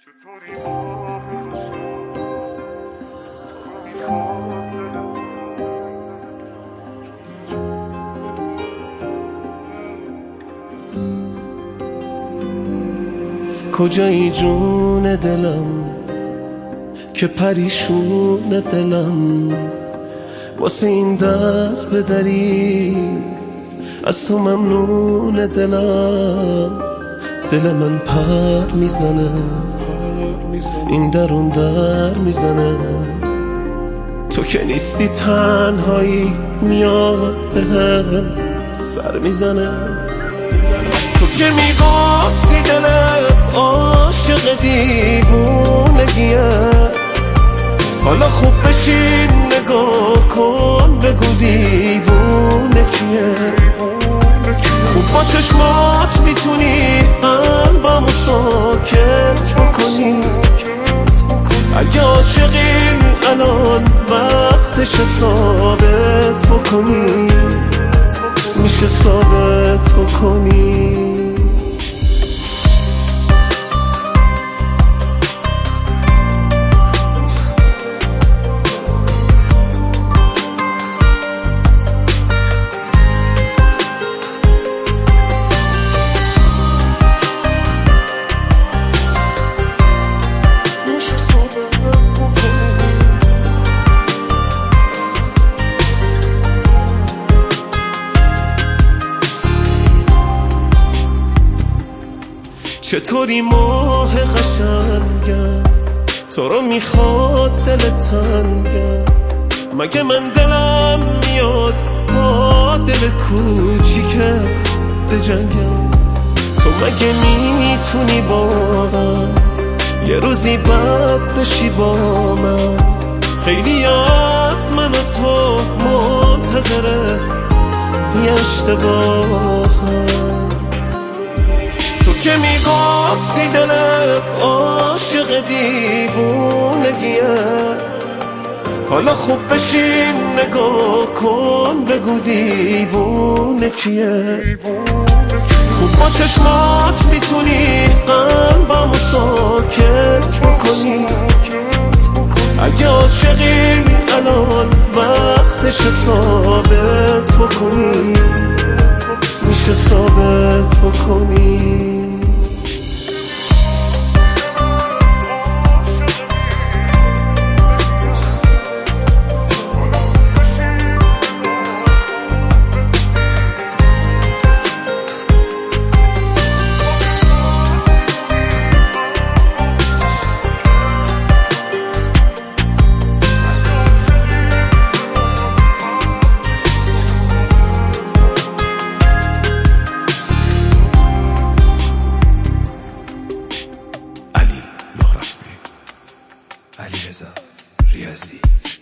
کجایی جون دلم که پریشون دلم واسه این در بدری از تو ممنون دلم دل من پر میزنه این درون در میزنه تو که نیستی تنهایی میاد بهم سر میزنه تو که میگفتی دلت عاشق دیوونگیه حالا خوب بشین نگاه کن بگو دیوونه کیه خوب با چشمات میتونی قلبمو ساکت بکنی اگه عاشقی الان وقتش ثابت بکنی میشه ثابت بکنی چطوری ماه قشنگم تو رو میخواد دل تنگم مگه من دلم میاد با دل کوچیکه بجنگم تو مگه میتونی واقعا یه روزی بد بشی با من خیلی از من و تو منتظره یه اشتباهم که میگفتی دلت عاشق دیوونگیه حالا خوب بشین نگاه کن بگو دیوونه کیه خوب با چشمات میتونی قلبمو ساکت بکنی اگه عاشقی الان وقتش ثابت بکنی میشه ثابت بکنی علیرضا ریاضی